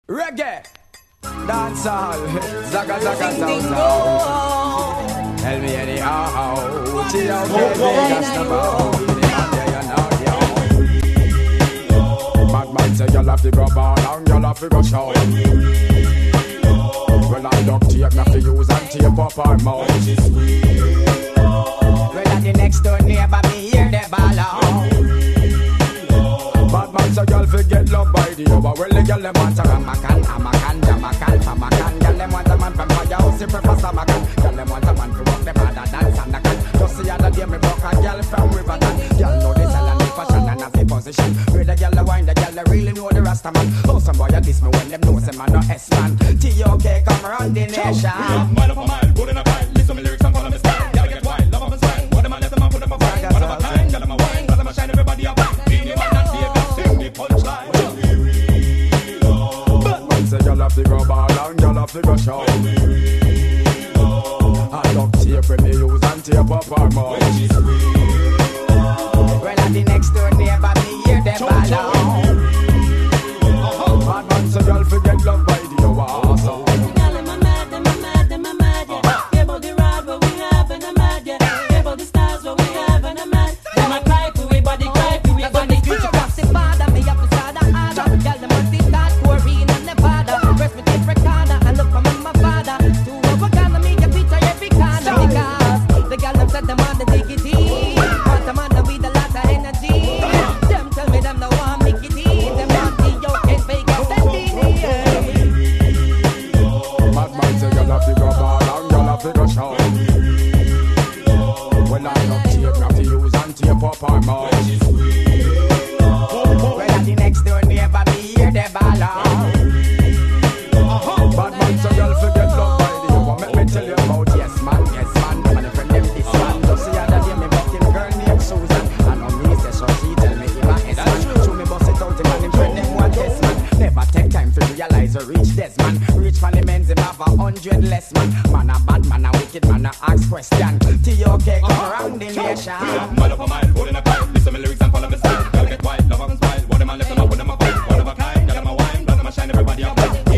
Reggae, dancehall, zaga zaga zaga. Tell me anyhow, see how Vegas about. Bad man say y'all have to go ball and y'all have to go show. Well, I duct tape, not to use and tape up our mouth. Well, at the next door neighbor, me hear the ball out. Bad man say y'all forget love by the over. Well, the girl them want a Ramakan, Amakan, Jamakan, Famakan. Girl them want a man from Firehouse, Professor Macan. Girl them want a man to rock the bad dance and the can. Just the other day me broke a girl from Riverton. Girl know the style and the fashion and the position. Where the girl the wine, the girl they really know the Rasta man. Oh, some boy a diss me when them know some man no S man. T.O.K. come around the nation. Mile up a mile, good in a pile. Listen me lyrics and follow me style. Gotta get wild, love 'em and style. What am I let them up, put them up fine. What am I time? Girl, I'm a wine, but I'm a shine everybody up. Being the man and Vegas, sing the punchline. Bad man say y'all have to go ball and y'all have to go show. I duct tape when me use and tape up our mouth. Well, at the next door neighbor, me hear the ball out. Bad man say y'all forget love by the hour. Reach Desmond, reach for the men's him have 100 less man. Man a bad man a wicked man a ask question. T.O.K. come around the nation. Mile up a mile, good in a pile. Listen me lyrics and follow me style. Gotta get wild, love 'em and smile. What am I left them up, put them up fine. What of a kind, girl I'm a wine, but I'm a shine everybody up.